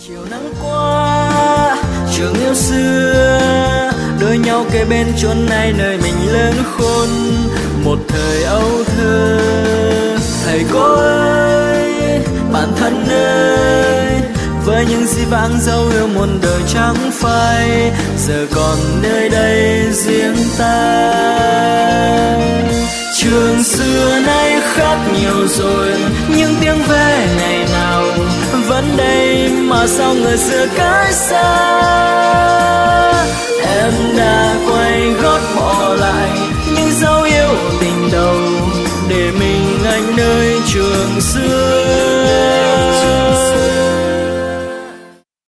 chiều nắng qua trường yêu xưa, đôi nhau kề bên chốn này nơi mình lớn khôn một thời ấu thơ. Thầy cô ơi, bạn thân ơi, với những dĩ vãng dấu yêu muôn đời chẳng phai, giờ còn nơi đây riêng ta. Trường xưa nay khác nhiều rồi, nhưng tiếng ve ngày nào vẫn đây, mà sao người xưa cách xa. Em